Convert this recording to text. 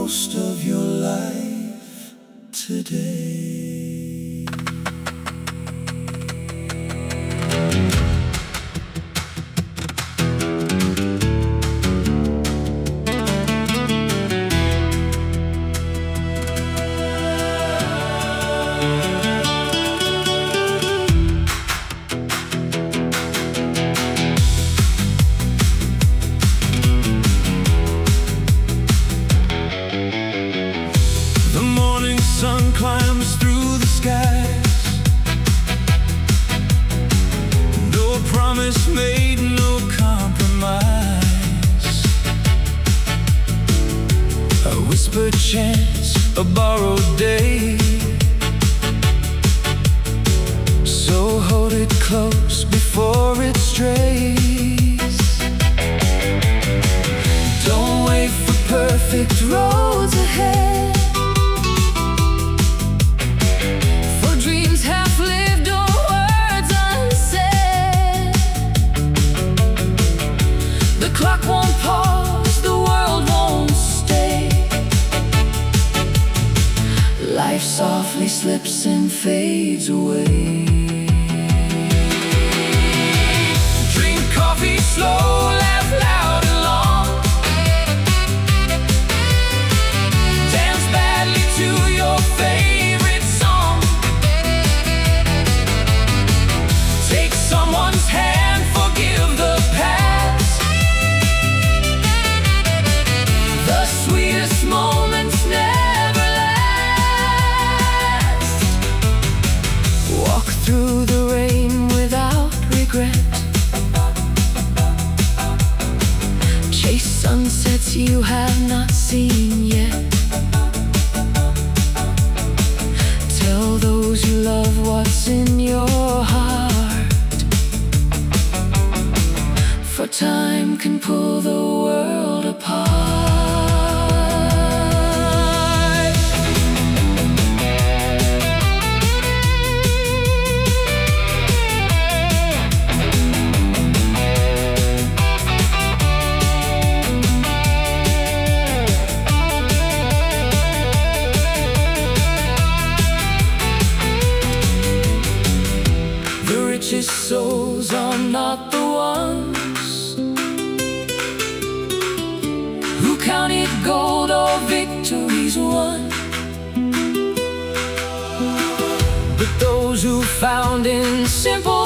most of your life today. Sun climbs through the skies. No promise made, no compromise. A whispered chance, a borrowed day. So hold it close before it strays. Don't wait for perfect roads ahead. Clock won't pause, the world won't stay. Life softly slips and fades away. Drink coffee slow, laugh loud and long. Dance badly to your favorite song. Take someone's hand, forgive the past. The sweetest moments never last. Walk through the rain without regret. Chase sunsets you have not seen yet. Tell those you love what's in your heart. For time can pull the world apart. Souls are not the ones who counted gold or victories won, but those who found in simple